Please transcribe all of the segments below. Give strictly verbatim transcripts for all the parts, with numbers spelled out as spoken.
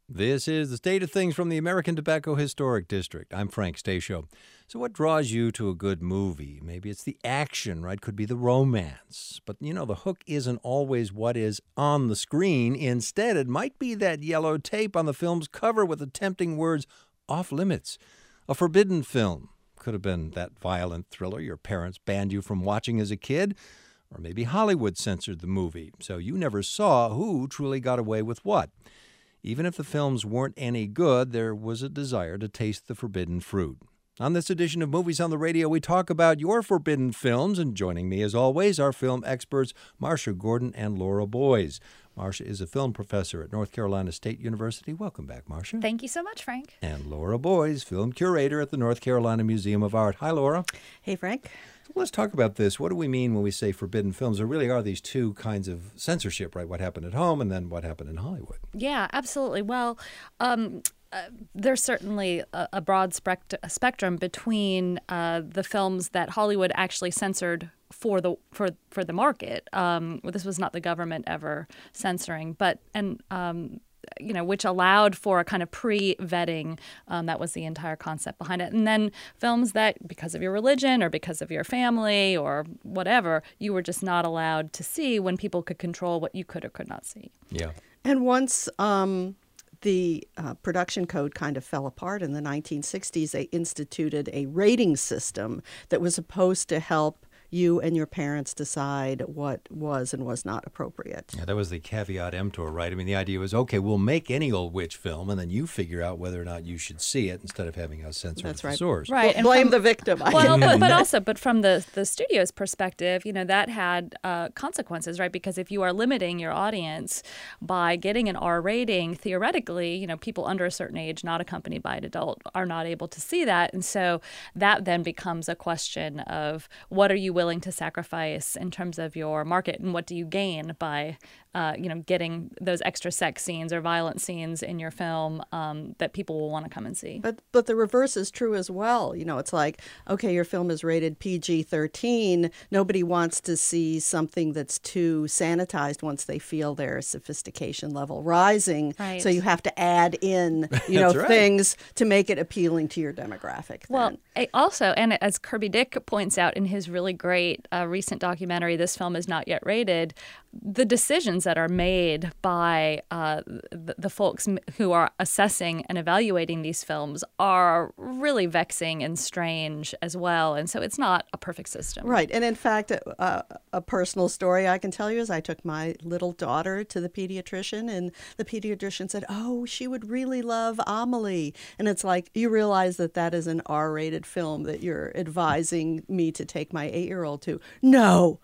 This is the state of things from the American Tobacco Historic District. I'm Frank Stasio. So what draws you to a good movie? Maybe it's the action, right? Could be the romance. But, you know, the hook isn't always what is on the screen. Instead, it might be that yellow tape on the film's cover with the tempting words, off limits. A forbidden film. Could have been that violent thriller your parents banned you from watching as a kid. Or maybe Hollywood censored the movie, so you never saw who truly got away with what. Even if the films weren't any good, there was a desire to taste the forbidden fruit. On this edition of Movies on the Radio, we talk about your forbidden films, and joining me, as always, are film experts Marcia Gordon and Laura Boys. Marcia is a film professor at North Carolina State University. Welcome back, Marcia. Thank you so much, Frank. And Laura Boys, film curator at the North Carolina Museum of Art. Hi, Laura. Hey, Frank. So let's talk about this. What do we mean when we say forbidden films? There really are these two kinds of censorship, right? What happened at home and then what happened in Hollywood. Yeah, absolutely. Well, um, uh, there's certainly a, a broad spect- spectrum between uh, the films that Hollywood actually censored for the for for the market. Um, well, this was not the government ever censoring, but and um, you know, which allowed for a kind of pre-vetting. Um, that was the entire concept behind it. And then films that, because of your religion or because of your family or whatever, you were just not allowed to see when people could control what you could or could not see. Yeah. And once um, the uh, production code kind of fell apart in the nineteen sixties, they instituted a rating system that was supposed to help you and your parents decide what was and was not appropriate. Yeah, that was the caveat emptor, right? I mean, the idea was, okay, we'll make any old witch film, and then you figure out whether or not you should see it instead of having us censor That's the right. source. Right. Well, blame from, the victim. Well, but, but also, but from the, the studio's perspective, you know, that had uh, consequences, right? Because if you are limiting your audience by getting an R rating, theoretically, you know, people under a certain age, not accompanied by an adult, are not able to see that. And so that then becomes a question of what are you willing to sacrifice in terms of your market, and what do you gain by, uh, you know, getting those extra sex scenes or violent scenes in your film um, that people will want to come and see. But but the reverse is true as well. You know, it's like, okay, your film is rated P G thirteen. Nobody wants to see something that's too sanitized once they feel their sophistication level rising. Right. So you have to add in, you know, right. things to make it appealing to your demographic. Well, then. I also, and as Kirby Dick points out in his really great uh, recent documentary, This Film Is Not Yet Rated, the decisions that are made by uh, the, the folks who are assessing and evaluating these films are really vexing and strange as well. And so it's not a perfect system. Right. And in fact, uh, a personal story I can tell you is I took my little daughter to the pediatrician, and the pediatrician said, oh, she would really love Amelie. And it's like, you realize that that is an R-rated film that you're advising me to take my eight-year-old to. No.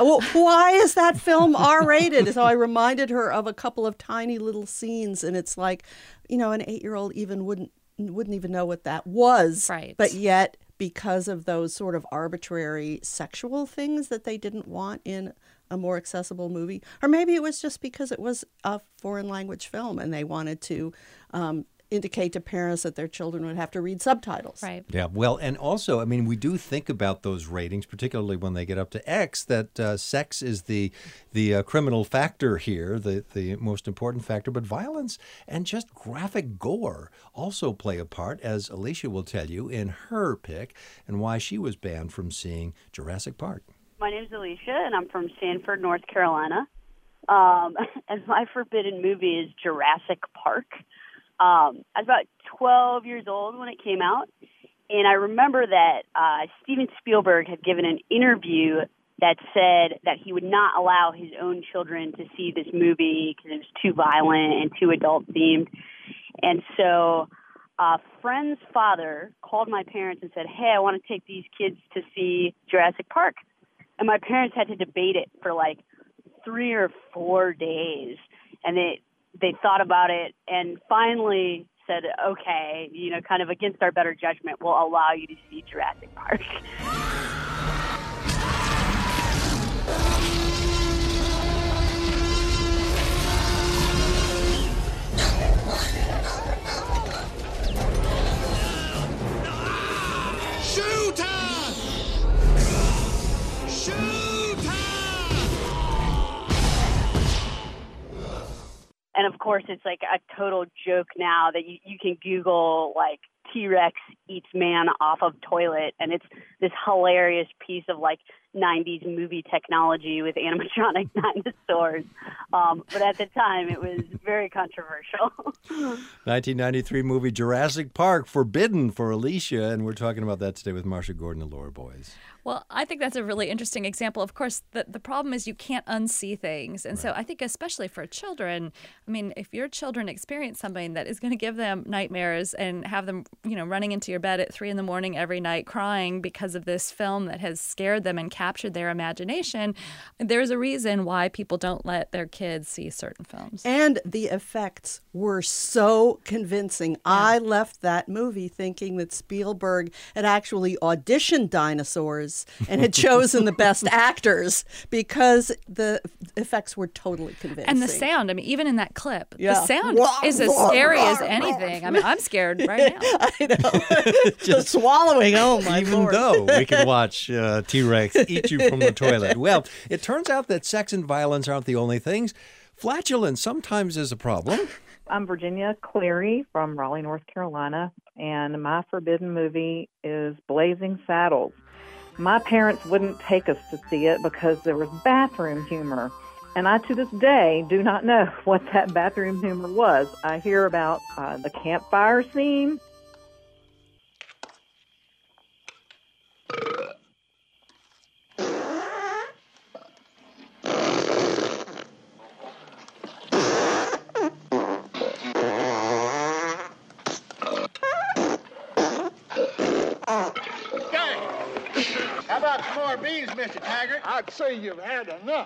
Why is that film R-rated? So I reminded her of a couple of tiny little scenes, and it's like, you know, an eight-year-old even wouldn't wouldn't even know what that was. Right. But yet, because of those sort of arbitrary sexual things that they didn't want in a more accessible movie, or maybe it was just because it was a foreign language film and they wanted to um, indicate to parents that their children would have to read subtitles. Right. Yeah, well, and also, I mean, we do think about those ratings, particularly when they get up to X, that uh, sex is the the uh, criminal factor here, the, the most important factor, but violence and just graphic gore also play a part, as Alicia will tell you in her pick, and why she was banned from seeing Jurassic Park. My name's Alicia, and I'm from Sanford, North Carolina. Um, and my forbidden movie is Jurassic Park. Um, I was about twelve years old when it came out, and I remember that uh, Steven Spielberg had given an interview that said that he would not allow his own children to see this movie because it was too violent and too adult-themed. And so a friend's father called my parents and said, hey, I want to take these kids to see Jurassic Park. And my parents had to debate it for like three or four days, and they they thought about it and finally said, okay, you know, kind of against our better judgment, we'll allow you to see Jurassic Park. And of course, it's like a total joke now that you, you can Google, like, T-Rex eats man off of toilet, and it's this hilarious piece of, like, nineties movie technology with animatronic dinosaurs. Um, but at the time, it was very controversial. nineteen ninety-three movie Jurassic Park, forbidden for Alicia, and we're talking about that today with Marsha Gordon and Laura Boyes. Well, I think that's a really interesting example. Of course, the, the problem is you can't unsee things. And right. so I think especially for children, I mean, if your children experience something that is going to give them nightmares and have them, you know, running into your bed at three in the morning every night crying because of this film that has scared them and captured their imagination, there's a reason why people don't let their kids see certain films. And the effects were so convincing. Yeah. I left that movie thinking that Spielberg had actually auditioned dinosaurs and had chosen the best actors because the effects were totally convincing. And the sound, I mean, even in that clip, yeah. the sound is as scary as anything. I mean, I'm scared right now. I know. Just swallowing, oh my Even Lord. though we can watch uh, T-Rex eat you from the toilet. Well, it turns out that sex and violence aren't the only things. Flatulence sometimes is a problem. I'm Virginia Cleary from Raleigh, North Carolina, and my forbidden movie is Blazing Saddles. My parents wouldn't take us to see it because there was bathroom humor. And I, to this day, do not know what that bathroom humor was. I hear about uh, the campfire scene. How about some more beans, Mister Taggart? I'd say you've had enough.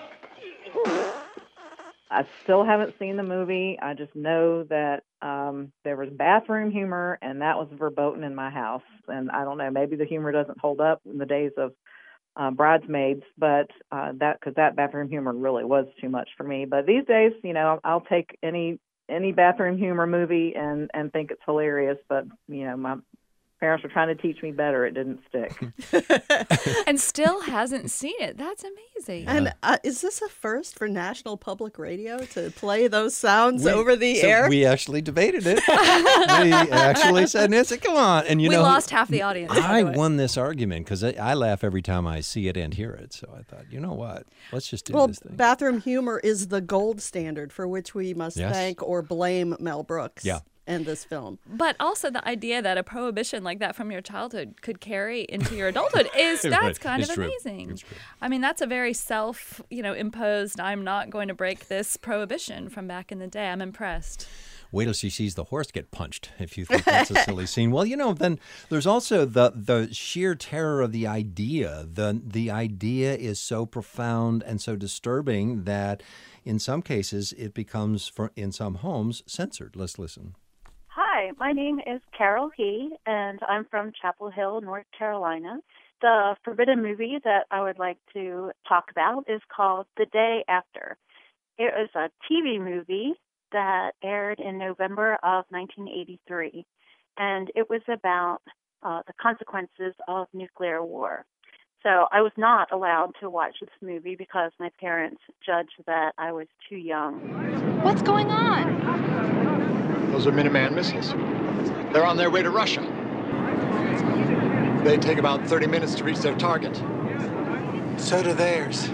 I still haven't seen the movie. I just know that um, there was bathroom humor, and that was verboten in my house. And I don't know, maybe the humor doesn't hold up in the days of uh, Bridesmaids, but uh, that because that bathroom humor really was too much for me. But these days, you know, I'll take any any bathroom humor movie and, and think it's hilarious. But you know, my parents were trying to teach me better. It didn't stick. And still hasn't seen it. That's amazing. Yeah. And uh, is this a first for National Public Radio to play those sounds we, over the so air? We actually debated it. We actually said, Nancy, come on. And you we know, lost half the audience. I won this argument because I, I laugh every time I see it and hear it. So I thought, you know what? Let's just do well, this thing. Bathroom humor is the gold standard for which we must yes. thank or blame Mel Brooks. Yeah. And this film. But also the idea that a prohibition like that from your childhood could carry into your adulthood is that's right. kind it's of true. amazing. It's true. I mean, that's a very self, you know, imposed, I'm not going to break this prohibition from back in the day. I'm impressed. Wait till she sees the horse get punched, if you think that's a silly scene. Well, you know, then there's also the the sheer terror of the idea. The the idea is so profound and so disturbing that in some cases it becomes, for, in some homes, censored. Let's listen. Hi, my name is Carol He, and I'm from Chapel Hill, North Carolina. The forbidden movie that I would like to talk about is called The Day After. It was a T V movie that aired in November of nineteen eighty-three, and it was about uh, the consequences of nuclear war. So I was not allowed to watch this movie because my parents judged that I was too young. What's going on? Those are Minuteman missiles. They're on their way to Russia. They take about thirty minutes to reach their target. So do theirs.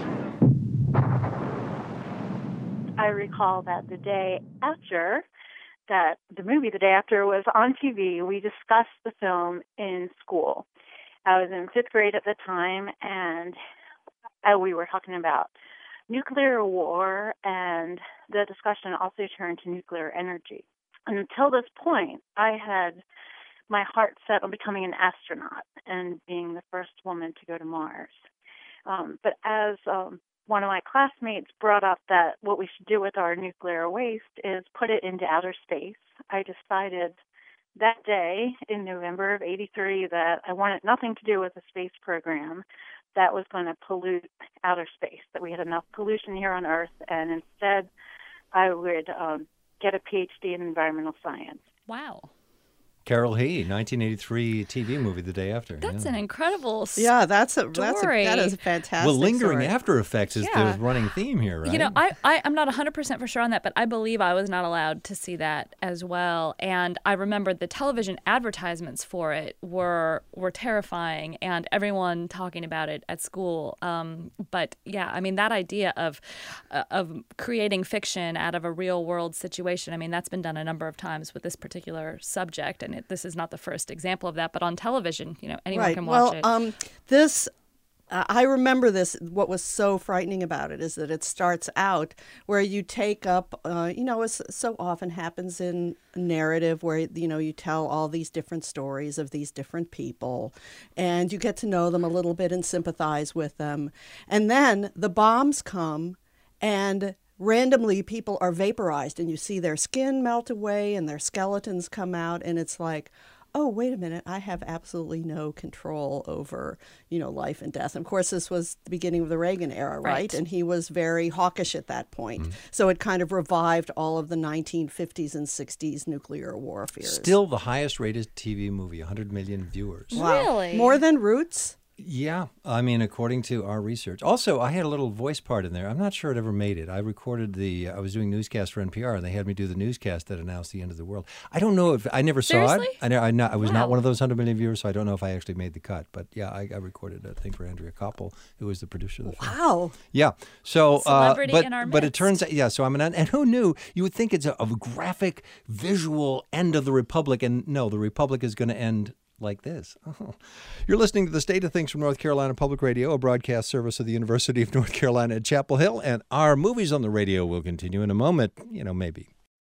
I recall that the day after, that the movie The Day After was on T V, we discussed the film in school. I was in fifth grade at the time, and uh, we were talking about nuclear war, and the discussion also turned to nuclear energy. And until this point, I had my heart set on becoming an astronaut and being the first woman to go to Mars. Um, but as um, one of my classmates brought up that what we should do with our nuclear waste is put it into outer space, I decided that day in November of eighty-three that I wanted nothing to do with the space program that was going to pollute outer space, that we had enough pollution here on Earth, and instead I would um, get a P H D in environmental science. Wow. Carol He, nineteen eighty-three T V movie the day after. That's yeah. an incredible story. Yeah, that's a, that's a, that is a fantastic Well, lingering story. after effects is Yeah. the running theme here, right? You know, I, I, I'm not one hundred percent for sure on that, but I believe I was not allowed to see that as well. And I remember the television advertisements for it were were terrifying, and everyone talking about it at school. Um, but yeah, I mean, that idea of uh, of creating fiction out of a real world situation, I mean, that's been done a number of times with this particular subject, and it, this is not the first example of that. But on television, you know, anyone right. can well, watch it. Um, this, uh, I remember this. What was so frightening about it is that it starts out where you take up, uh, you know, as so often happens in narrative, where you know you tell all these different stories of these different people, and you get to know them a little bit and sympathize with them, and then the bombs come, and randomly people are vaporized, and you see their skin melt away and their skeletons come out, and it's like, oh, wait a minute, I have absolutely no control over, you know, life and death. And of course, this was the beginning of the Reagan era, right? Right. And he was very hawkish at that point. Mm-hmm. So it kind of revived all of the nineteen fifties and sixties nuclear war fears. Still the highest rated T V movie, one hundred million viewers. Wow. Really? More than Roots? Yeah, I mean, according to our research. Also, I had a little voice part in there. I'm not sure it ever made it. I recorded the, I was doing newscast for N P R, and they had me do the newscast that announced the end of the world. I don't know if, I never saw Seriously? it. I, ne- I, not, I was Wow. not one of those one hundred million viewers, so I don't know if I actually made the cut. But yeah, I, I recorded a thing for Andrea Koppel, who was the producer of the film. Wow. Yeah. So, uh, Celebrity but, in our but it midst. turns out, yeah, so I'm an, and who knew? You would think it's a, a graphic, visual end of the Republic, and no, the Republic is going to end like this. Oh. You're listening to The State of Things from North Carolina Public Radio, a broadcast service of the University of North Carolina at Chapel Hill, and our movies on the radio will continue in a moment, you know, maybe.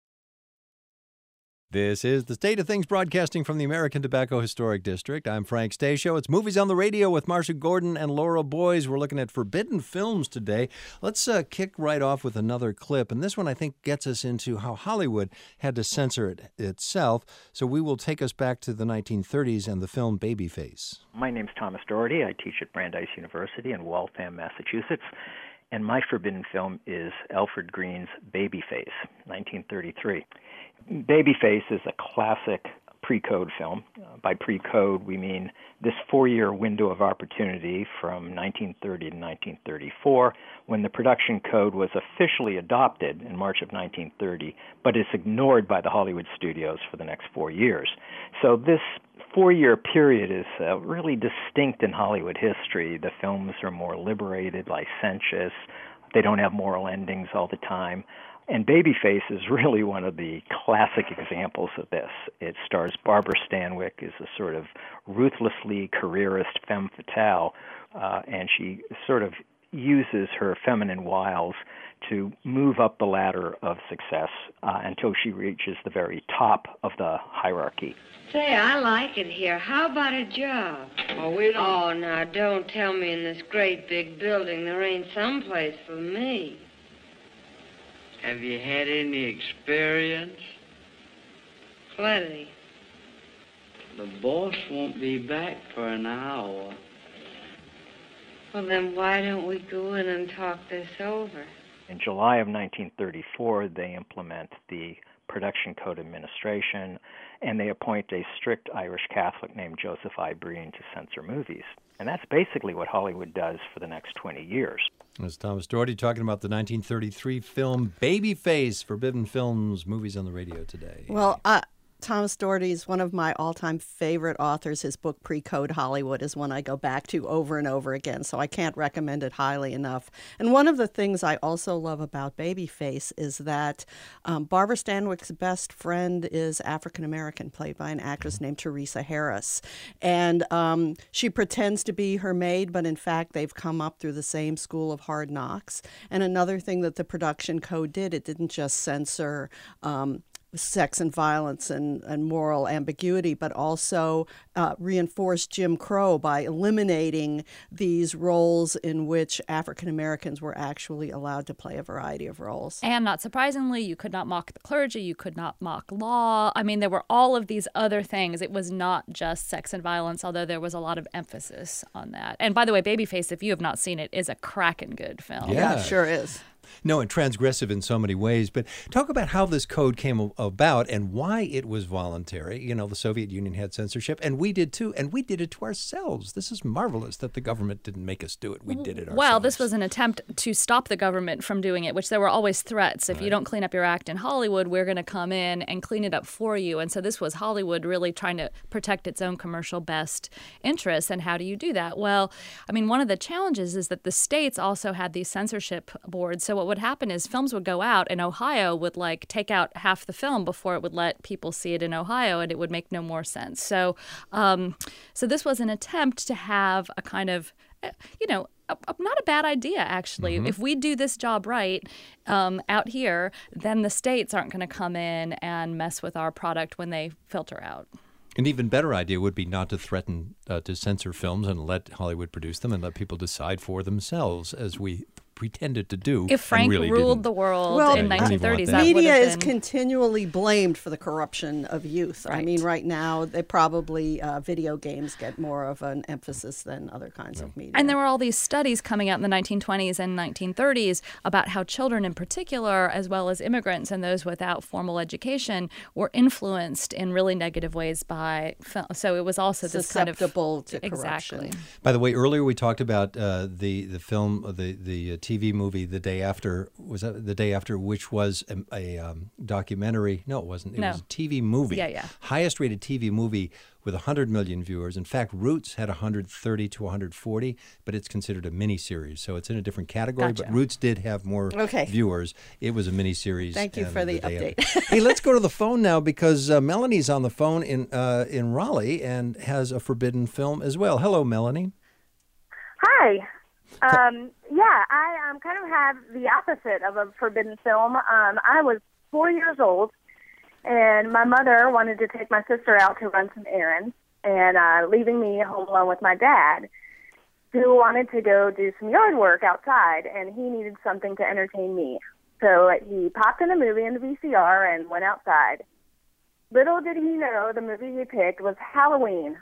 This is The State of Things, broadcasting from the American Tobacco Historic District. I'm Frank Stasio. It's Movies on the Radio with Marcia Gordon and Laura Boys. We're looking at forbidden films today. Let's uh, kick right off with another clip. And this one, I think, gets us into how Hollywood had to censor it itself. So we will take us back to the nineteen thirties and the film Babyface. My name's Thomas Doherty. I teach at Brandeis University in Waltham, Massachusetts. And my forbidden film is Alfred Green's Babyface, nineteen thirty-three. Babyface is a classic pre-code film. Uh, by pre-code, we mean this four-year window of opportunity from nineteen thirty to nineteen thirty-four, when the production code was officially adopted in March of nineteen thirty, but is ignored by the Hollywood studios for the next four years. So this four-year period is uh, really distinct in Hollywood history. The films are more liberated, licentious. They don't have moral endings all the time. And Babyface is really one of the classic examples of this. It stars Barbara Stanwyck as a sort of ruthlessly careerist femme fatale, uh, and she sort of uses her feminine wiles to move up the ladder of success uh, until she reaches the very top of the hierarchy. Say, I like it here. How about a job? Oh, we don't... Oh, now, don't tell me in this great big building there ain't some place for me. Have you had any experience? Plenty. The boss won't be back for an hour. Well, then why don't we go in and talk this over? In July of nineteen thirty-four, they implement the Production Code Administration, and they appoint a strict Irish Catholic named Joseph I. Breen to censor movies. And that's basically what Hollywood does for the next twenty years. That's Thomas Doherty talking about the nineteen thirty-three film Babyface, Forbidden Films, movies on the radio today. Well, uh, Thomas Doherty is one of my all-time favorite authors. His book, Pre-Code Hollywood, is one I go back to over and over again, so I can't recommend it highly enough. And one of the things I also love about Babyface is that um, Barbara Stanwyck's best friend is African-American, played by an actress named Teresa Harris. And um, she pretends to be her maid, but in fact, they've come up through the same school of hard knocks. And another thing that the production code did, it didn't just censor um, sex and violence and, and moral ambiguity, but also uh, reinforced Jim Crow by eliminating these roles in which African Americans were actually allowed to play a variety of roles. And not surprisingly, you could not mock the clergy, you could not mock law. I mean, there were all of these other things. It was not just sex and violence, although there was a lot of emphasis on that. And by the way, Babyface, if you have not seen it, is a cracking good film. Yeah. Yeah, sure is. No, and transgressive in so many ways. But talk about how this code came a- about and why it was voluntary. You know, the Soviet Union had censorship, and we did too, and we did it to ourselves. This is marvelous that the government didn't make us do it. We did it ourselves. Well, this was an attempt to stop the government from doing it, which there were always threats. If Right. you don't clean up your act in Hollywood, we're going to come in and clean it up for you. And so this was Hollywood really trying to protect its own commercial best interests. And how do you do that? Well, I mean, one of the challenges is that the states also had these censorship boards. So what would happen is films would go out and Ohio would like take out half the film before it would let people see it in Ohio, and it would make no more sense. So, um, so this was an attempt to have a kind of, uh, you know, a, a, not a bad idea, actually. Mm-hmm. If we do this job right um, out here, then the states aren't going to come in and mess with our product when they filter out. An even better idea would be not to threaten uh, to censor films and let Hollywood produce them and let people decide for themselves, as we pretended to do. If Frank really ruled didn't. the world Well, in Yeah, you nineteen don't thirties, even want that that. would Media have is been... continually blamed for the corruption of youth. I Right. mean, right now, they probably uh, video games get more of an emphasis than other kinds of media. And there were all these studies coming out in the nineteen twenties and nineteen thirties about how children in particular, as well as immigrants and those without formal education, were influenced in really negative ways by film. So it was also this kind of... susceptible to corruption. Exactly. By the way, earlier we talked about uh, the the film, uh, the the uh, T V movie, The Day After. Was that The Day After, which was a, a um, documentary? No, it wasn't. It No. was a T V movie. Yeah, yeah. Highest rated T V movie with one hundred million viewers. In fact, Roots had one hundred thirty to one hundred forty, but it's considered a miniseries, so it's in a different category. Gotcha. But Roots did have more Okay. viewers. It was a miniseries. Thank you and for the Day update. After. Hey, let's go to the phone now because uh, Melanie's on the phone in uh, in Raleigh and has a forbidden film as well. Hello, Melanie. Hi. Um, yeah, I um, kind of have the opposite of a forbidden film. Um, I was four years old, and my mother wanted to take my sister out to run some errands, and uh, leaving me home alone with my dad, who wanted to go do some yard work outside, and he needed something to entertain me. So he popped in a movie in the V C R and went outside. Little did he know the movie he picked was Halloween.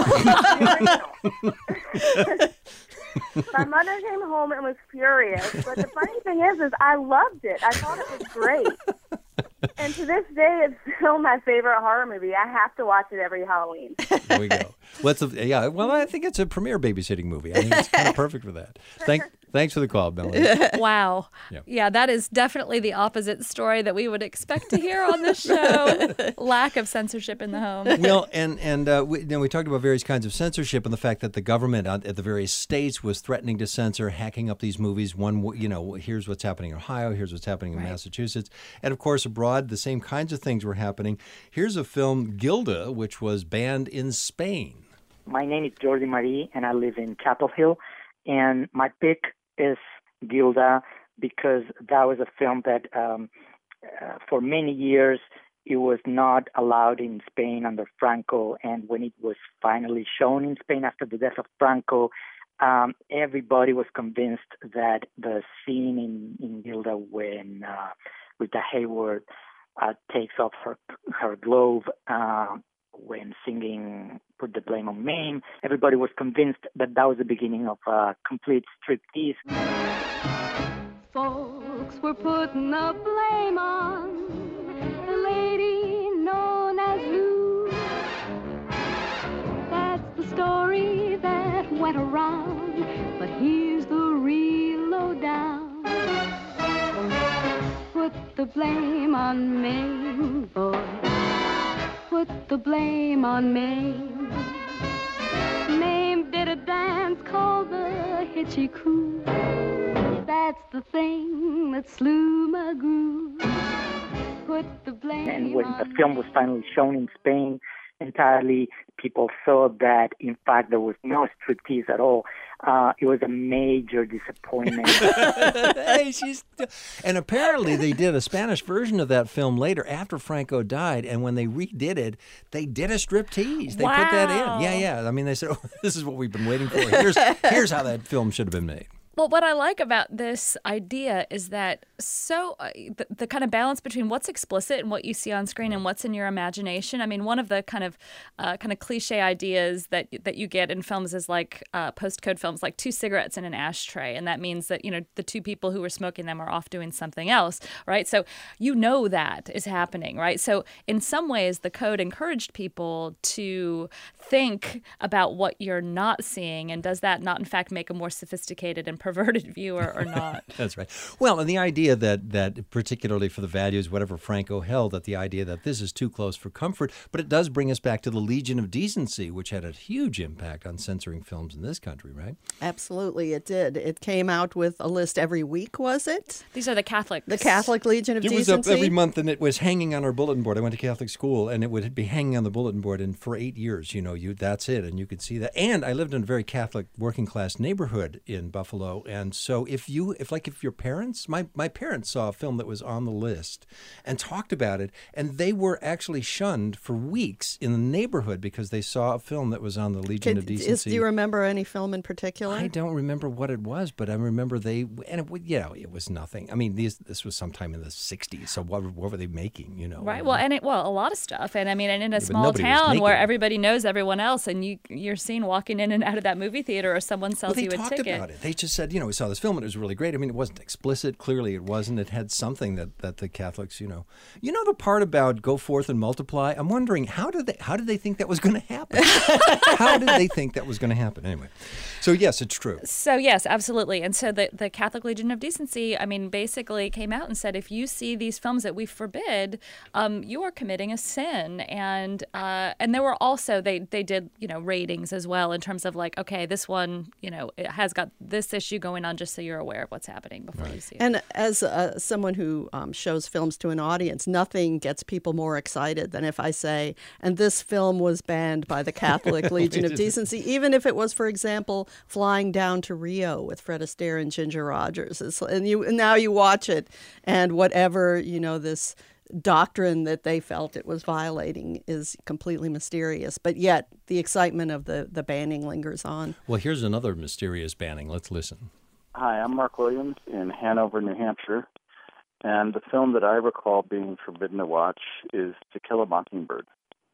My mother came home and was furious, but the funny thing is, is I loved it. I thought it was great. And to this day, it's still my favorite horror movie. I have to watch it every Halloween. There we go. What's a, yeah? Well, I think it's a premier babysitting movie. I think it's kind of perfect for that. Thank, thanks for the call, Melanie. Wow. Yeah. Yeah, that is definitely the opposite story that we would expect to hear on this show. Lack of censorship in the home. Well, and and uh, we, you know, we talked about various kinds of censorship and the fact that the government at the various states was threatening to censor, hacking up these movies. One, you know, here's what's happening in Ohio, here's what's happening in Right. Massachusetts, and of course abroad, the same kinds of things were happening. Here's a film, Gilda, which was banned in Spain. My name is Jordi Marie, and I live in Chapel Hill. And my pick is Gilda because that was a film that, um, uh, for many years, it was not allowed in Spain under Franco. And when it was finally shown in Spain after the death of Franco, um, everybody was convinced that the scene in, in Gilda when uh, Rita Hayworth uh, takes off her her glove uh, when singing Put the Blame on Me, everybody was convinced that that was the beginning of a complete striptease. Folks were putting the blame on the lady known as Lou. That's the story that went around, but here's the real lowdown. Put the blame on Mame, boy. Put the blame on Mame. Mame did a dance called the Hitchy Coo. That's the thing that slew my groove. Put the blame And when on the film was finally shown in Spain entirely, people saw that, in fact, there was no striptease at all. Uh, it was a major disappointment. Hey, she's, and apparently they did a Spanish version of that film later after Franco died, and when they redid it, they did a striptease. They put that Wow. in. Yeah, yeah. I mean, they said, oh, this is what we've been waiting for. Here's, here's how that film should have been made. Well, what I like about this idea is that so uh, the, the kind of balance between what's explicit and what you see on screen and what's in your imagination. I mean, one of the kind of uh, kind of cliche ideas that that you get in films is like uh, postcode films, like two cigarettes in an ashtray, and that means that, you know, the two people who are smoking them are off doing something else, right? So you know that is happening, right? So in some ways, the code encouraged people to think about what you're not seeing, and does that not in fact make a more sophisticated and perverted viewer or not? That's right. Well, and the idea that, that particularly for the values, whatever Franco held, that the idea that this is too close for comfort, but it does bring us back to the Legion of Decency, which had a huge impact on censoring films in this country, right? Absolutely, it did. It came out with a list every week, was it? These are the Catholic. The Catholic Legion of it Decency? It was up every month, and it was hanging on our bulletin board. I went to Catholic school, and it would be hanging on the bulletin board, and for eight years, you know, you that's it, and you could see that. And I lived in a very Catholic working-class neighborhood in Buffalo, and so if you, if like if your parents, my, my parents saw a film that was on the list and talked about it, and they were actually shunned for weeks in the neighborhood because they saw a film that was on the Legion Could, of Decency. Is, do you remember any film in particular? I don't remember what it was, but I remember they, and it, you know, it was nothing. I mean, these, this was sometime in the sixties, so what, what were they making, you know? Right, well, and it, well, a lot of stuff, and I mean, and in a Yeah, small town where naked. everybody knows everyone else, and you, you're seen walking in and out of that movie theater, or someone sells well, they you a talked ticket. about it. They just said, you know, we saw this film and it was really great. I mean, it wasn't explicit. Clearly, it wasn't. It had something that, that the Catholics, you know, you know, the part about go forth and multiply. I'm wondering how did they how did they think that was going to happen? How did they think that was going to happen? Anyway, so yes, it's true. So yes, absolutely. And so the the Catholic Legion of Decency, I mean, basically came out and said, if you see these films that we forbid, um, you are committing a sin. And uh, and there were also they they did you know ratings as well in terms of like, okay, this one you know it has got this issue going on, just so you're aware of what's happening before right. you see it. And as uh, someone who um, shows films to an audience, nothing gets people more excited than if I say, and this film was banned by the Catholic Legion of Decency, even if it was, for example, Flying Down to Rio with Fred Astaire and Ginger Rogers. It's, and you and now you watch it, and whatever, you know, this doctrine that they felt it was violating is completely mysterious, but yet the excitement of the, the banning lingers on. Well, here's another mysterious banning. Let's listen. Hi, I'm Mark Williams in Hanover, New Hampshire, and the film that I recall being forbidden to watch is To Kill a Mockingbird.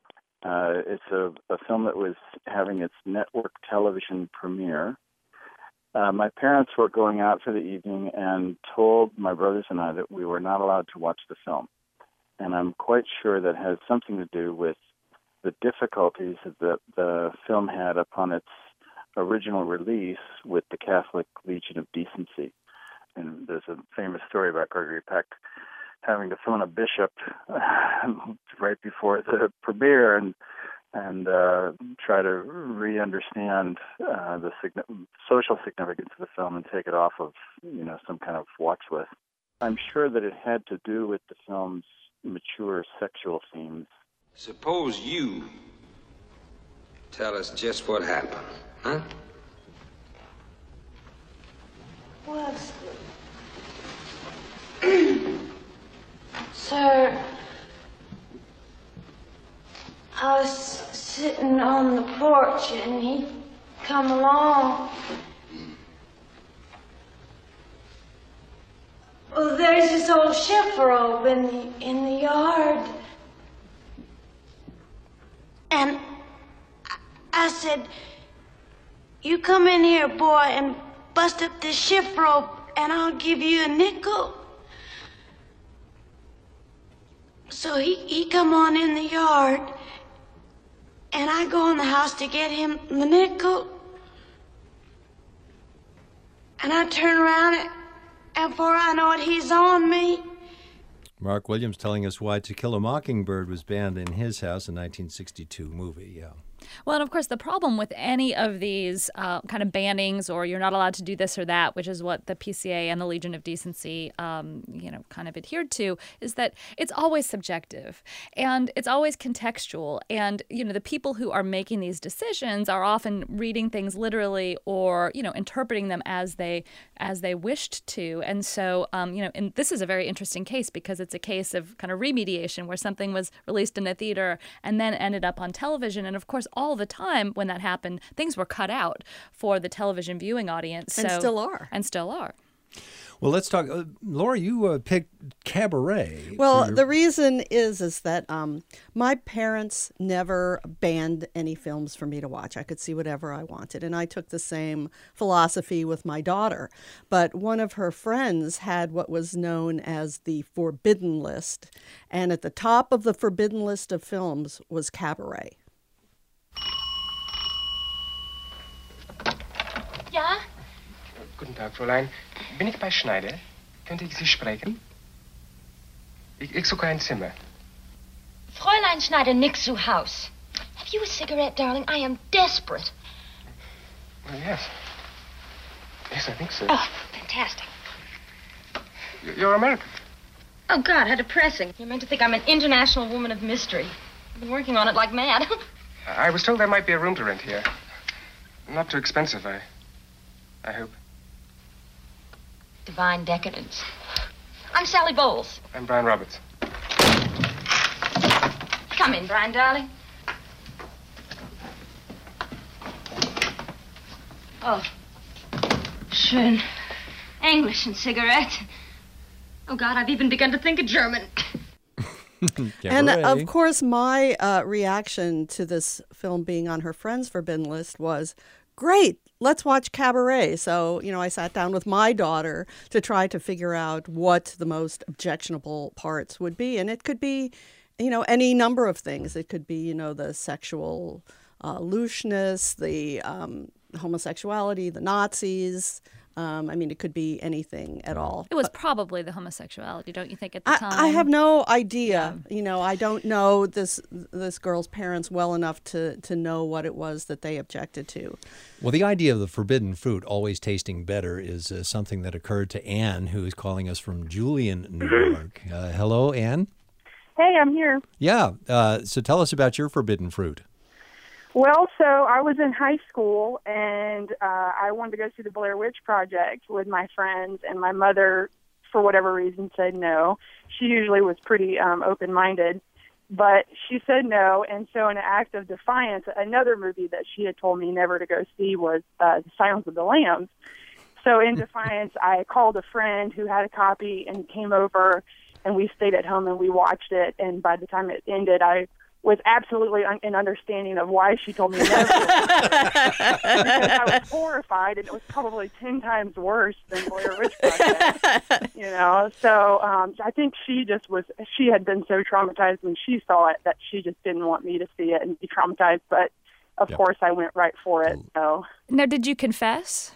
Uh, it's a, a film that was having its network television premiere. Uh, my parents were going out for the evening and told my brothers and I that we were not allowed to watch the film. And I'm quite sure that has something to do with the difficulties that the film had upon its original release with the Catholic Legion of Decency. And there's a famous story about Gregory Peck having to phone a bishop right before the premiere and and uh, try to re-understand uh, the sign- social significance of the film and take it off of, you know, some kind of watch list. I'm sure that it had to do with the film's mature sexual themes. Suppose you tell us just what happened, huh? Well, sir, I was sitting on the porch and he come along. Well, there's this old shift robe in the, in the yard. And I, I said, you come in here, boy, and bust up this shift rope, and I'll give you a nickel. So he, he come on in the yard, and I go in the house to get him the nickel. And I turn around, and, and before I know it, he's on me. Mark Williams telling us why To Kill a Mockingbird was banned in his house, a nineteen sixty-two movie, yeah. Well, and of course, the problem with any of these uh, kind of bannings, or you're not allowed to do this or that, which is what the P C A and the Legion of Decency, um, you know, kind of adhered to, is that it's always subjective and it's always contextual. And, you know, the people who are making these decisions are often reading things literally or, you know, interpreting them as they as they wished to. And so, um, you know, and this is a very interesting case because it's a case of kind of remediation where something was released in a theater and then ended up on television. And of course, all the time when that happened, things were cut out for the television viewing audience. And so, still are. And still are. Well, let's talk. Uh, Laura, you uh, picked Cabaret. Well, your... the reason is is that um, my parents never banned any films for me to watch. I could see whatever I wanted, and I took the same philosophy with my daughter. But one of her friends had what was known as the forbidden list, and at the top of the forbidden list of films was Cabaret. Ja? Guten Tag, Fräulein. Bin ich bei Schneider? Könnte ich Sie sprechen? Ich, ich suche ein Zimmer. Fräulein Schneider, nix zu Haus. Have you a cigarette, darling? I am desperate. Well, yes. Yes, I think so. Oh, fantastic. You're American? Oh, God, how depressing. You're meant to think I'm an international woman of mystery. I've been working on it like mad. I was told there might be a room to rent here. Not too expensive, I... I hope. Divine decadence. I'm Sally Bowles. I'm Brian Roberts. Come in, Brian, darling. Oh. Schön. English and cigarette. Oh, God, I've even begun to think of German. And, of course, my uh, reaction to this film being on her friend's forbidden list was, great, let's watch Cabaret. So, you know, I sat down with my daughter to try to figure out what the most objectionable parts would be. And it could be, you know, any number of things. It could be, you know, the sexual uh, lewdness, the um, homosexuality, the Nazis. Um, I mean, it could be anything at all. It was but probably the homosexuality, don't you think, at the I, time? I have no idea. Yeah. You know, I don't know this this girl's parents well enough to, to know what it was that they objected to. Well, the idea of the forbidden fruit always tasting better is uh, something that occurred to Anne, who is calling us from Julian, New York. Uh, hello, Anne? Hey, I'm here. Yeah. Uh, so tell us about your forbidden fruit. Well, so I was in high school, and uh, I wanted to go see the Blair Witch Project with my friends, and my mother, for whatever reason, said no. She usually was pretty um, open-minded, but she said no, and so in an act of defiance, another movie that she had told me never to go see was uh, The Silence of the Lambs. So in defiance, I called a friend who had a copy and came over, and we stayed at home and we watched it, and by the time it ended, I was absolutely un- an understanding of why she told me no. Because I was horrified, and it was probably ten times worse than Blair Witch Project. You know, so um, I think she just was. She had been so traumatized when she saw it that she just didn't want me to see it and be traumatized. But of yep. course, I went right for it. So now, did you confess?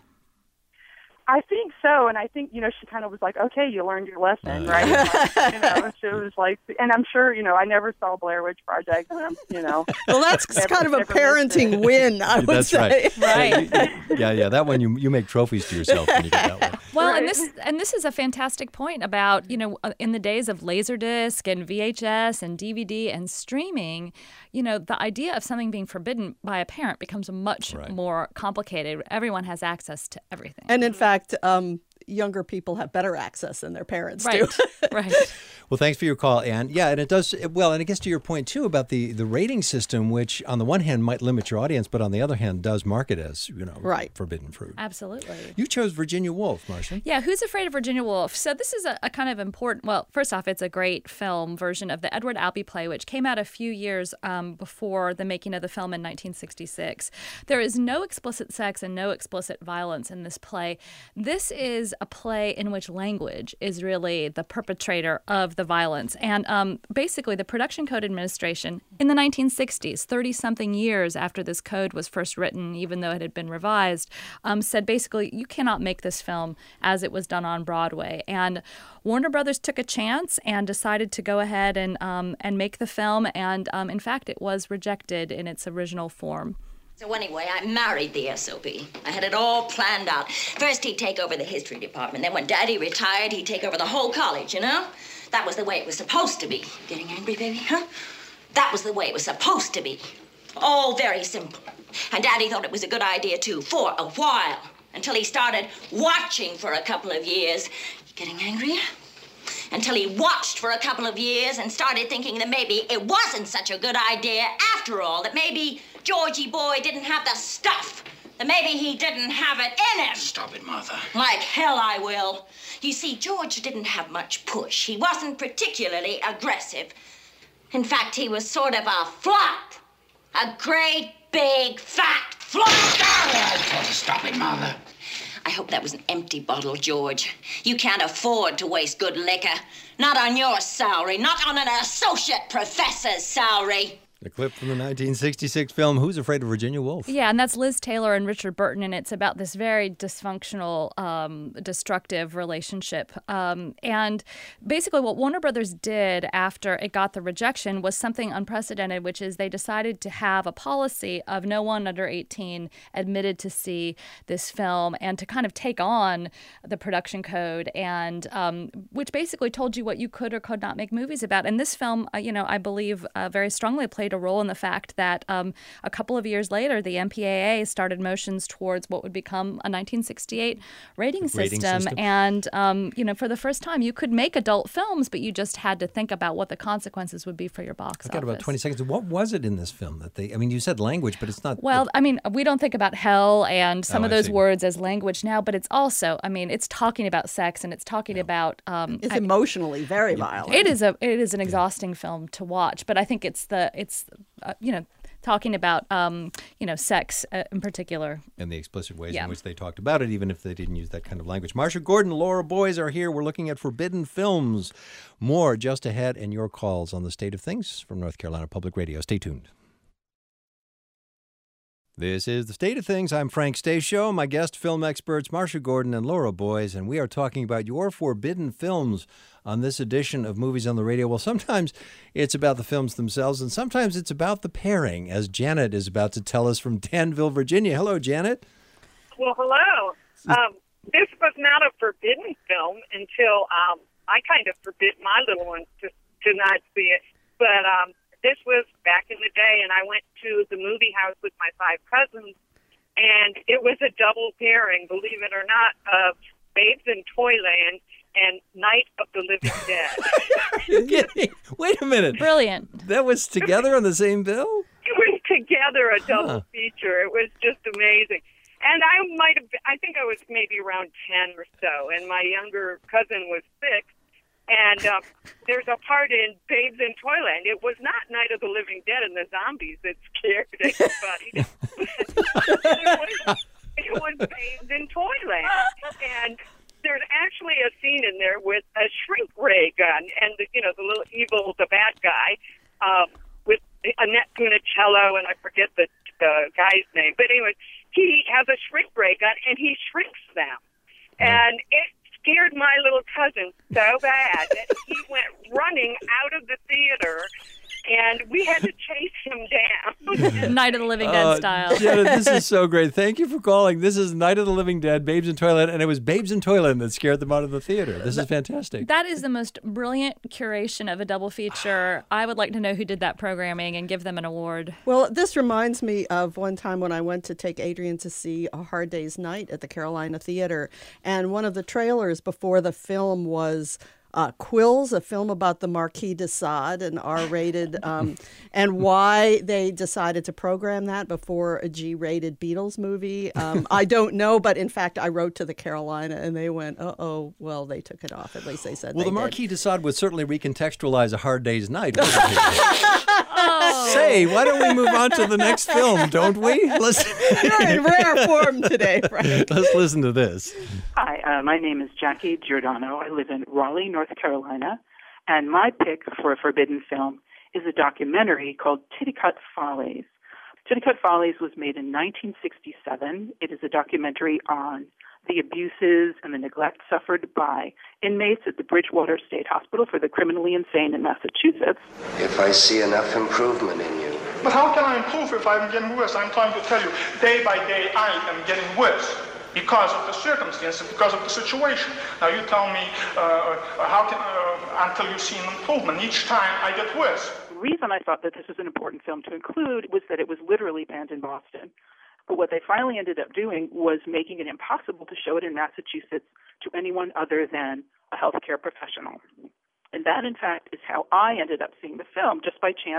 I think so, and I think, you know, she kind of was like, okay, you learned your lesson, right? Like, you know, she was like, and I'm sure, you know, I never saw Blair Witch Project, um, you know. Well, that's never, kind of a parenting win, I would that's say. Right. right. Yeah, yeah, that one, you you make trophies to yourself when you get that one. Well, right. and this and this is a fantastic point about, you know, in the days of Laserdisc and V H S and D V D and streaming, you know, the idea of something being forbidden by a parent becomes much right. more complicated. Everyone has access to everything. And in fact, um, younger people have better access than their parents right. do. Right. Well, thanks for your call, Anne. Yeah, and it does, well, and it gets to your point, too, about the, the rating system, which on the one hand might limit your audience, but on the other hand does mark it as, you know, right. forbidden fruit. Absolutely. You chose Virginia Woolf, Marcia. Yeah, Who's Afraid of Virginia Woolf? So this is a, a kind of important, well, first off, it's a great film version of the Edward Albee play, which came out a few years um, before the making of the film in nineteen sixty-six. There is no explicit sex and no explicit violence in this play. This is a play in which language is really the perpetrator of the violence. And um, basically, the Production Code Administration in the nineteen sixties, thirty-something years after this code was first written, even though it had been revised, um, said basically, you cannot make this film as it was done on Broadway. And Warner Brothers took a chance and decided to go ahead and um, and make the film. And um, in fact, it was rejected in its original form. So anyway, I married the S O B. I had it all planned out. First, he'd take over the history department. Then when Daddy retired, he'd take over the whole college, you know? That was the way it was supposed to be. Getting angry, baby, huh? That was the way it was supposed to be. All very simple. And Daddy thought it was a good idea, too, for a while. Until he started watching for a couple of years. Getting angrier? Until he watched for a couple of years and started thinking that maybe it wasn't such a good idea after after all, that maybe Georgie boy didn't have the stuff. That maybe he didn't have it in him. Stop it, Martha. Like hell I will. You see, George didn't have much push. He wasn't particularly aggressive. In fact, he was sort of a flop. A great, big, fat flop. I told you, stop it, Martha. I hope that was an empty bottle, George. You can't afford to waste good liquor. Not on your salary. Not on an associate professor's salary. A clip from the nineteen sixty-six film Who's Afraid of Virginia Woolf? Yeah, and that's Liz Taylor and Richard Burton, and it's about this very dysfunctional, um, destructive relationship. Um, and basically what Warner Brothers did after it got the rejection was something unprecedented, which is they decided to have a policy of no one under eighteen admitted to see this film, and to kind of take on the production code, and um, which basically told you what you could or could not make movies about. And this film, uh, you know, I believe uh, very strongly played a role in the fact that um, a couple of years later, the M P A A started motions towards what would become a nineteen sixty-eight rating, rating system. system. And, um, you know, for the first time, you could make adult films, but you just had to think about what the consequences would be for your box I've got office. about twenty seconds. What was it in this film that they, I mean, you said language, but it's not. Well, I mean, we don't think about hell and some Oh, of I those see. words as language now, but it's also, I mean, it's talking about sex, and it's talking about... Um, It's I- emotionally very violent. It is a it is an exhausting film to watch, but I think it's the it's uh, you know talking about um, you know sex uh, in particular. And the explicit ways Yeah. in which they talked about it, even if they didn't use that kind of language. Marsha Gordon, Laura Boys are here. We're looking at forbidden films. More just ahead, and your calls on the state of things from North Carolina Public Radio. Stay tuned. This is The State of Things. I'm Frank Stasio. My guest film experts, Marsha Gordon and Laura Boys, and we are talking about your forbidden films on this edition of Movies on the Radio. Well, sometimes it's about the films themselves, and sometimes it's about the pairing, as Janet is about to tell us from Danville, Virginia. Hello, Janet. Well, hello. Um, this was not a forbidden film until um, I kind of forbid my little ones to, to not see it. But um, this was back in the day, and I went to the movie house with my five cousins, and it was a double pairing, believe it or not, of Babes in Toyland and Night of the Living Dead. You're kidding. Wait a minute. Brilliant. That was together on the same bill? It was together a double Huh. feature. It was just amazing. And I might have, been, I think I was maybe around ten or so, and my younger cousin was six. And um, there's a part in Babes in Toyland. It was not Night of the Living Dead and the zombies that scared everybody. it, was, it was Babes in Toyland. And there's actually a scene in there with a shrink ray gun, and the, you know the little evil, the bad guy, um, with Annette Funicello, and I forget the the guy's name. But anyway, he has a shrink ray gun, and he shrinks them, and it scared my little cousin so bad that he went running out of the theater, and we had to chase him down. Night of the Living Dead Uh, style. Janet, this is so great. Thank you for calling. This is Night of the Living Dead, Babes in Toyland, and it was Babes in Toyland that scared them out of the theater. This is fantastic. That is the most brilliant curation of a double feature. I would like to know who did that programming and give them an award. Well, this reminds me of one time when I went to take Adrian to see A Hard Day's Night at the Carolina Theater. And one of the trailers before the film was uh, Quills, a film about the Marquis de Sade, an R-rated, um, and why they decided to program that before a G-rated Beatles movie. Um, I don't know, but in fact, I wrote to the Carolina, and they went, uh-oh, well, they took it off. At least they said Well, they the did. Marquis de Sade would certainly recontextualize A Hard Day's Night. wouldn't he? Say, why don't we move on to the next film, don't we? Let's You're in rare form today, Frank. Let's listen to this. Hi, uh, my name is Jackie Giordano. I live in Raleigh, North Carolina, and my pick for a forbidden film is a documentary called Titicut Follies. Titicut Follies was made in nineteen sixty-seven. It is a documentary on the abuses and the neglect suffered by inmates at the Bridgewater State Hospital for the Criminally Insane in Massachusetts. If I see enough improvement in you. But how can I improve if I'm getting worse? I'm trying to tell you, day by day, I am getting worse because of the circumstances, because of the situation. Now you tell me, uh, how can, uh, until you see an improvement. Each time I get worse. The reason I thought that this was an important film to include was that it was literally banned in Boston. But what they finally ended up doing was making it impossible to show it in Massachusetts to anyone other than a healthcare professional. And that, in fact, is how I ended up seeing the film, just by chance.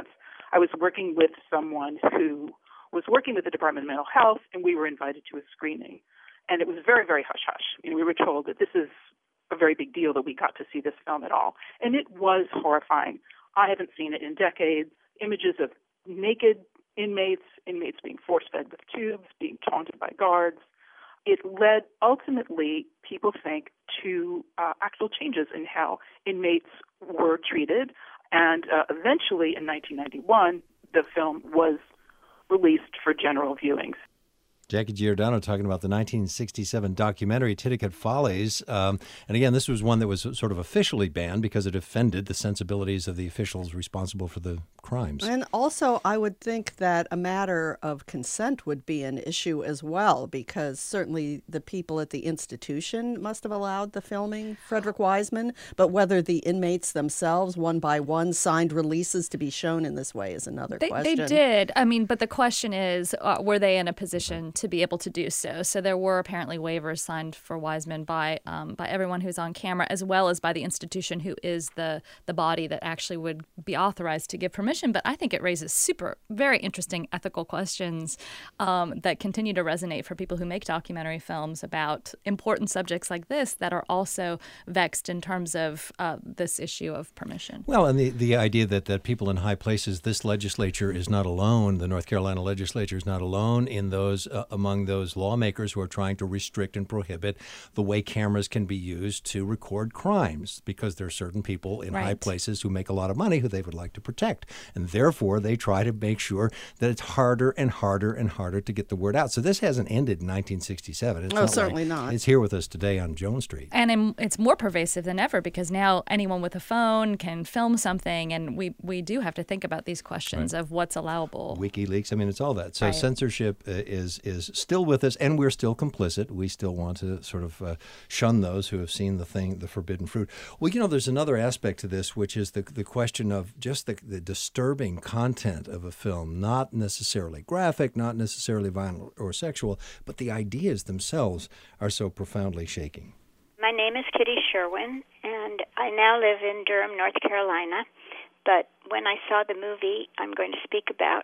I was working with someone who was working with the Department of Mental Health, and we were invited to a screening. And it was very, very hush-hush. You know, we were told that this is a very big deal that we got to see this film at all. And it was horrifying. I haven't seen it in decades. Images of naked inmates, inmates being force-fed with tubes, being taunted by guards. It led, ultimately, people think, to uh, actual changes in how inmates were treated. And uh, eventually, in nineteen ninety-one, the film was released for general viewings. Jackie Giordano talking about the nineteen sixty-seven documentary Titicut Follies. Um, and again, this was one that was sort of officially banned because it offended the sensibilities of the officials responsible for the crimes. And also, I would think that a matter of consent would be an issue as well, because certainly the people at the institution must have allowed the filming, Frederick Wiseman, but whether the inmates themselves, one by one, signed releases to be shown in this way is another They, question. they did. I mean, but the question is, uh, were they in a position to be able to do so? So there were apparently waivers signed for Wiseman by um, by everyone who's on camera, as well as by the institution, who is the the body that actually would be authorized to give permission. But I think it raises super, very interesting ethical questions um, that continue to resonate for people who make documentary films about important subjects like this that are also vexed in terms of uh, this issue of permission. Well, and the, the idea that, that people in high places, this legislature is not alone, the North Carolina legislature is not alone in those uh, among those lawmakers who are trying to restrict and prohibit the way cameras can be used to record crimes, because there are certain people in Right. high places who make a lot of money who they would like to protect. And therefore, they try to make sure that it's harder and harder and harder to get the word out. So this hasn't ended in nineteen sixty-seven. It's Oh, not certainly like not. It's here with us today on Jones Street. And in, it's more pervasive than ever, because now anyone with a phone can film something, and we, we do have to think about these questions Right. of what's allowable. WikiLeaks, I mean, it's all that. So Right. censorship uh, is is still with us, and we're still complicit. We still want to sort of uh, shun those who have seen the thing, the forbidden fruit. Well, you know, there's another aspect to this, which is the the question of just the, the disturbing content of a film, not necessarily graphic, not necessarily violent or sexual, but the ideas themselves are so profoundly shaking. My name is Kitty Sherwin, and I now live in Durham, North Carolina. But when I saw the movie I'm going to speak about,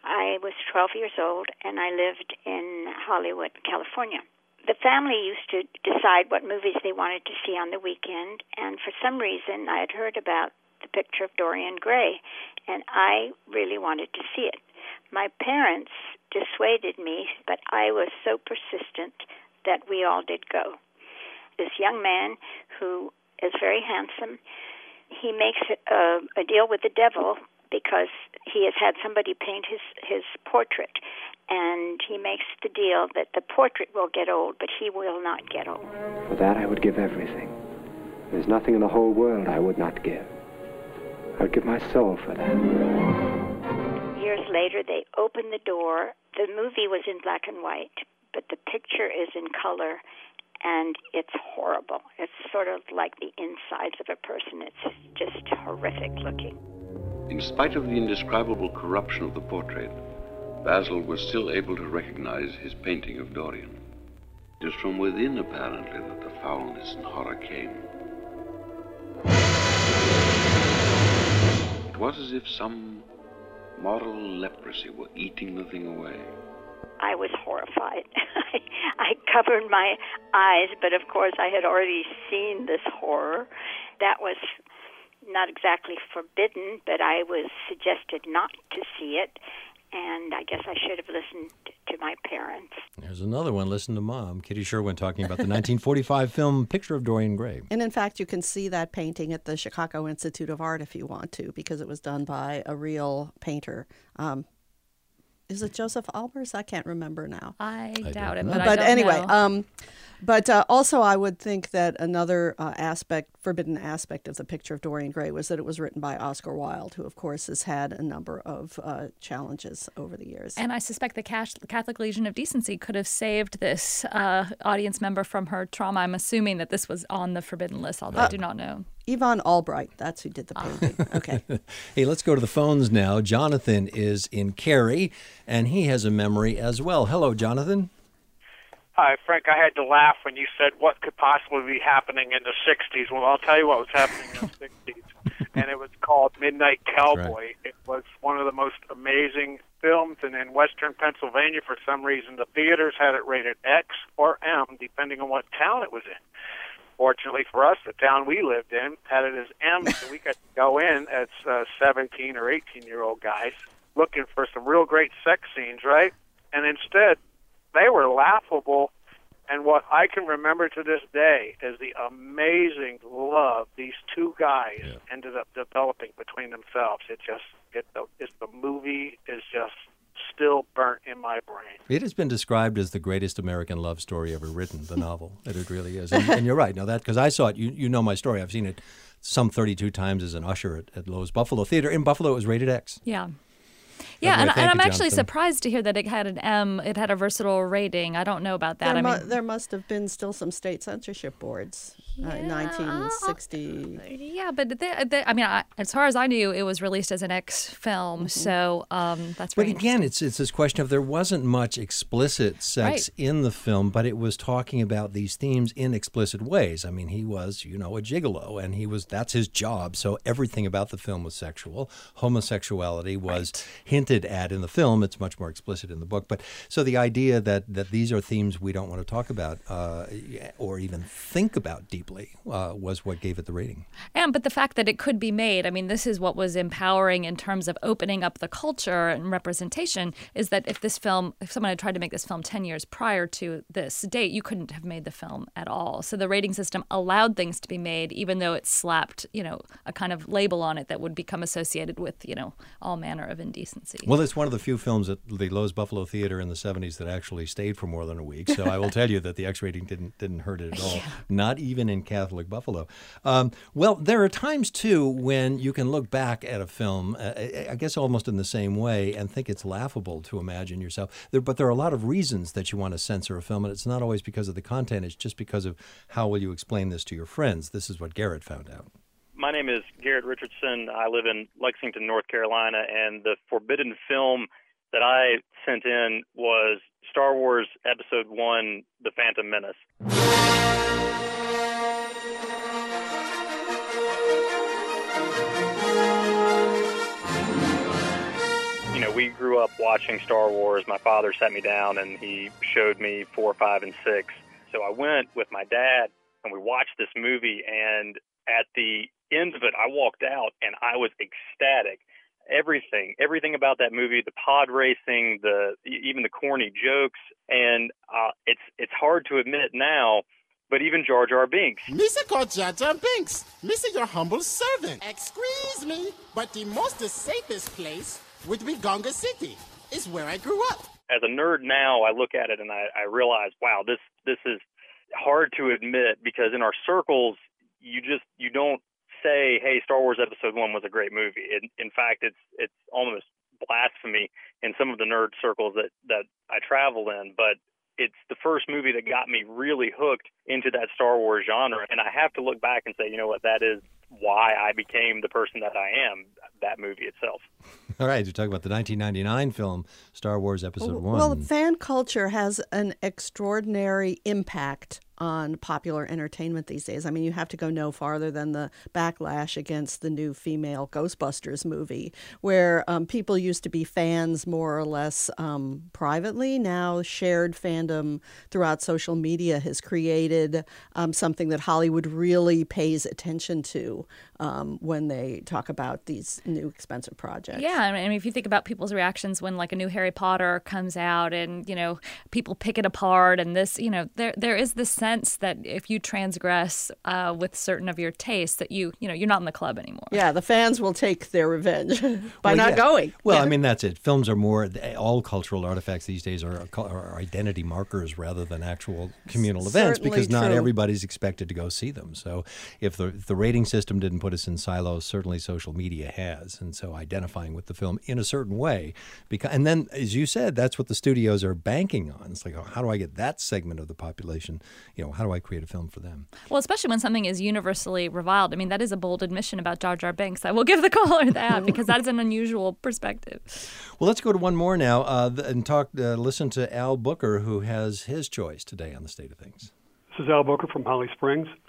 I was twelve years old, and I lived in Hollywood, California. The family used to decide what movies they wanted to see on the weekend, and for some reason I had heard about The Picture of Dorian Gray, and I really wanted to see it. My parents dissuaded me, but I was so persistent that we all did go. This young man who is very handsome, he makes a, a deal with the devil because he has had somebody paint his, his portrait, and he makes the deal that the portrait will get old, but he will not get old. For that I would give everything. There's nothing in the whole world I would not give. I would give my soul for that. Years later, they opened the door. The movie was in black and white, but the picture is in color, and it's horrible. It's sort of like the insides of a person. It's just horrific looking. In spite of the indescribable corruption of the portrait, Basil was still able to recognize his painting of Dorian. It was from within, apparently, that the foulness and horror came. It was as if some moral leprosy were eating the thing away. I was horrified. I, I covered my eyes, but of course I had already seen this horror. That was not exactly forbidden, but I was suggested not to see it, and I guess I should have listened to my parents. There's another one. Listen to Mom. Kitty Sherwin talking about the nineteen forty-five film Picture of Dorian Gray. And in fact, you can see that painting at the Chicago Institute of Art if you want to, because it was done by a real painter. Um, Is it Joseph Albers? I can't remember now. I, I doubt it, know. but, But I don't anyway, know. um, but uh, also I would think that another uh, aspect, forbidden aspect of the Picture of Dorian Gray was that it was written by Oscar Wilde, who of course has had a number of uh, challenges over the years. And I suspect the Catholic Legion of Decency could have saved this uh, audience member from her trauma. I'm assuming that this was on the forbidden list, although Uh, I do not know. Yvonne Albright, that's who did the painting. Okay. Hey, let's go to the phones now. Jonathan is in Cary, and he has a memory as well. Hello, Jonathan. Hi, Frank. I had to laugh when you said what could possibly be happening in the sixties. Well, I'll tell you what was happening in the sixties. and it was called Midnight Cowboy. Right. It was one of the most amazing films, and in Western Pennsylvania, for some reason, the theaters had it rated X or M, depending on what town it was in. Fortunately for us, the town we lived in had it as M, so we got to go in as uh, seventeen or eighteen-year-old guys looking for some real great sex scenes, right? And instead, they were laughable. And what I can remember to this day is the amazing love these two guys yeah. ended up developing between themselves. It just, it, the, it's, the movie is just still burnt in my brain. It has been described as the greatest American love story ever written, the novel. It, it really is. And, and you're right. Now that, because I saw it, you, you know my story. I've seen it some thirty-two times as an usher at, at Lowe's Buffalo Theater. In Buffalo, it was rated X. Yeah. Yeah, Anyway, and, thank and I'm you, actually Jonathan. surprised to hear that it had an M. It had a versatile rating. I don't know about that. There, I mu- mean, there must have been still some state censorship boards uh, in nineteen sixty. yeah, but they, they, I mean, I, as far as I knew, it was released as an X film. Mm-hmm. So um, that's But very again, it's it's this question of there wasn't much explicit sex Right. in the film, but it was talking about these themes in explicit ways. I mean, he was, you know, a gigolo, and he was that's his job. So everything about the film was sexual. Homosexuality was Right. hinted at in the film. It's much more explicit in the book. But so the idea that that these are themes we don't want to talk about uh, or even think about deeply uh, was what gave it the rating. And but the fact that it could be made, I mean, this is what was empowering in terms of opening up the culture and representation, is that if this film, if someone had tried to make this film ten years prior to this date, you couldn't have made the film at all. So the rating system allowed things to be made, even though it slapped, you know, a kind of label on it that would become associated with, you know, all manner of indecency. Well, it's one of the few films at the Lowe's Buffalo Theater in the seventies that actually stayed for more than a week. So I will tell you that the X rating didn't didn't hurt it at all, Yeah. not even in Catholic Buffalo. Um, well, there are times, too, when you can look back at a film, uh, I guess almost in the same way, and think it's laughable to imagine yourself. There, but there are a lot of reasons that you want to censor a film, and it's not always because of the content. It's just because of how will you explain this to your friends. This is what Garrett found out. My name is Garrett Richardson. I live in Lexington, North Carolina, and the forbidden film that I sent in was Star Wars Episode One: The Phantom Menace. You know, we grew up watching Star Wars. My father sat me down and he showed me four, five, and six. So I went with my dad and we watched this movie, and at the end of it, I walked out and I was ecstatic. Everything, everything about that movie, the pod racing, the even the corny jokes, and uh, it's it's hard to admit now, but even Jar Jar Binks. Missa called Jar Jar Binks. Missa, your humble servant. Excuse me, but the most the safest place would be Gonga City. It's where I grew up. As a nerd now, I look at it and I, I realize, wow, this this is hard to admit, because in our circles, you just you don't say, hey, Star Wars Episode One was a great movie. In, in fact, it's it's almost blasphemy in some of the nerd circles that, that I travel in. But it's the first movie that got me really hooked into that Star Wars genre. And I have to look back and say, you know what, that is why I became the person that I am, that movie itself. All right, you're talking about the nineteen ninety-nine film, Star Wars Episode One. Well, fan culture has an extraordinary impact on popular entertainment these days. I mean, you have to go no farther than the backlash against the new female Ghostbusters movie, where um, people used to be fans more or less um, privately. Now shared fandom throughout social media has created um, something that Hollywood really pays attention to um, when they talk about these new expensive projects. Yeah, I mean, if you think about people's reactions when like a new Harry Potter comes out, and you know people pick it apart, and this, you know, there there is this sense that if you transgress uh, with certain of your tastes, that you you know you're not in the club anymore. Yeah, the fans will take their revenge by Well, not yeah. going. Well, Yeah. I mean, that's it. Films are more, all cultural artifacts these days are, are identity markers rather than actual communal events, Certainly because not true. everybody's expected to go see them. So if the, if the rating system didn't put us in silos, certainly social media has. And so identifying with the film in a certain way. Because, and then, as you said, that's what the studios are banking on. It's like, oh, how do I get that segment of the population? You know, how do I create a film for them? Well, especially when something is universally reviled. I mean, that is a bold admission about Jar Jar Binks. I will give the caller that, because that is an unusual perspective. Well, let's go to one more now uh, and talk. Uh, listen to Al Booker, who has his choice today on the state of things. This is Al Booker from Holly Springs.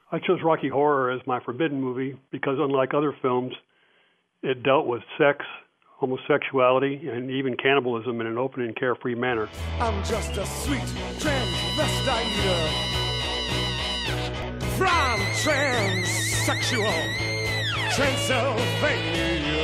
I chose Rocky Horror as my forbidden movie because, unlike other films, it dealt with sex, homosexuality, and even cannibalism in an open and carefree manner. I'm just a sweet transvestite from transsexual Transylvania.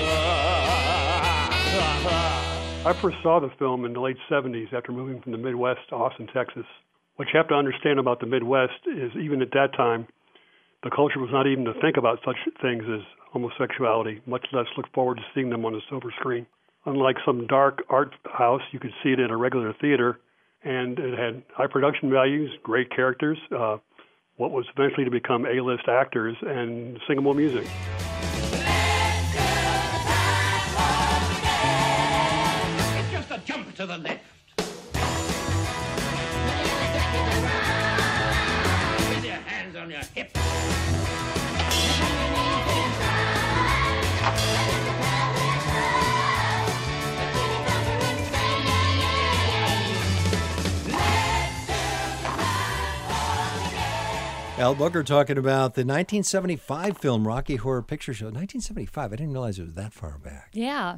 I first saw the film in the late seventies after moving from the Midwest to Austin, Texas. What you have to understand about the Midwest is even at that time, the culture was not even to think about such things as homosexuality, much less look forward to seeing them on a silver screen. Unlike some dark art house, you could see it in a regular theater, and it had high production values, great characters, uh, what was eventually to become A-list actors, and singable music. It's just a jump to the left. With your hands on your hips. Al Booker talking about the nineteen seventy-five film Rocky Horror Picture Show. nineteen seventy-five, I didn't realize it was that far back. Yeah.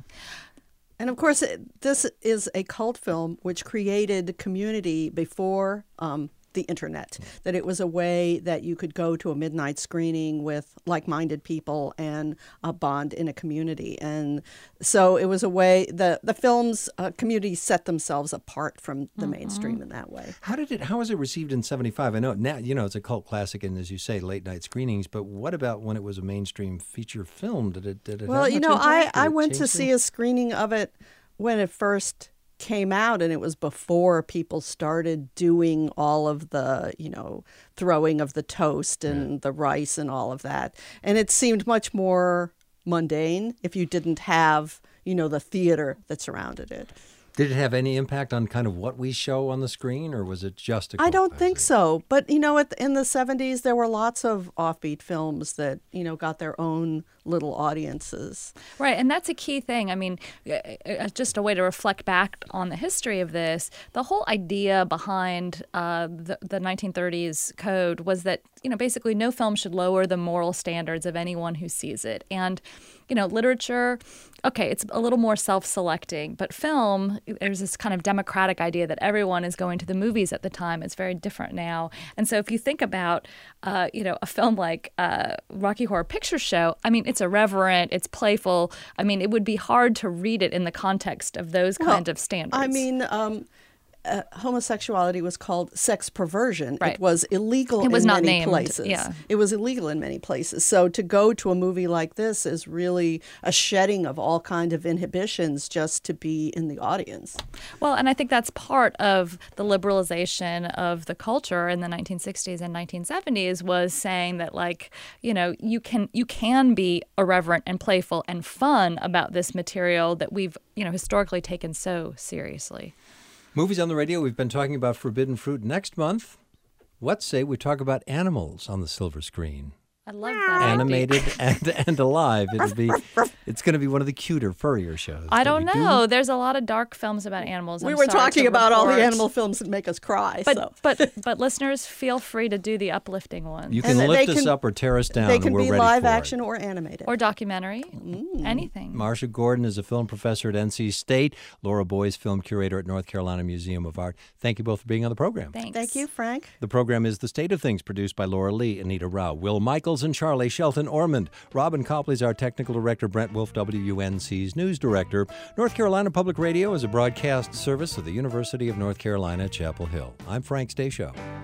And of course, it, this is a cult film which created community before um, the internet, that it was a way that you could go to a midnight screening with like-minded people and uh, bond in a community. And so it was a way, the, the film's uh, community set themselves apart from the mm-hmm. mainstream in that way. How did it, how was it received in seventy-five? I know now, you know, it's a cult classic and, as you say, late night screenings, but what about when it was a mainstream feature film? Did it, did it Well, have you much know, I, impact, or I it went to changed see things? a screening of it when it first came out, and it was before people started doing all of the, you know, throwing of the toast and yeah. the rice and all of that. And it seemed much more mundane if you didn't have, you know, the theater that surrounded it. Did it have any impact on kind of what we show on the screen, or was it just a I don't think so. But, you know, at the, in the seventies, there were lots of offbeat films that, you know, got their own little audiences. Right, and that's a key thing. I mean, just a way to reflect back on the history of this, the whole idea behind uh, the, the nineteen thirties code was that, you know, basically no film should lower the moral standards of anyone who sees it. And, you know, literature, okay, it's a little more self-selecting, but film, there's this kind of democratic idea that everyone is going to the movies at the time. It's very different now. And so if you think about, uh, you know, a film like uh, Rocky Horror Picture Show, I mean, it's irreverent, it's playful. I mean, it would be hard to read it in the context of those Well, kind of standards. I mean, um, uh, homosexuality was called sex perversion. Right. It was illegal It was in not many named, places. yeah. It was illegal in many places. So to go to a movie like this is really a shedding of all kind of inhibitions just to be in the audience. Well, and I think that's part of the liberalization of the culture in the nineteen sixties and nineteen seventies was saying that, like, you know, you can you can be irreverent and playful and fun about this material that we've, you know, historically taken so seriously. Movies on the radio, we've been talking about Forbidden Fruit. Next month, what say we talk about animals on the silver screen? I love that. Animated and, and alive. It'll be, it's going to be one of the cuter, furrier shows. I that don't we do. know. There's a lot of dark films about animals. We I'm were sorry talking to about all the report. animal films that make us cry. But, so. but but listeners, feel free to do the uplifting ones. You can And lift they us can- up or tear us down, They and can we're be ready live for action it. or animated. Or documentary. Mm. Anything. Marcia Gordon is a film professor at N C State. Laura Boyes, film curator at North Carolina Museum of Art. Thank you both for being on the program. Thanks. Thank you, Frank. The program is The State of Things, produced by Laura Lee, Anita Rao, Will Michaels, and Charlie Shelton Ormond. Robin Copley's our technical director. Brent Wolf, W U N C's news director. North Carolina Public Radio is a broadcast service of the University of North Carolina, Chapel Hill. I'm Frank Stashow.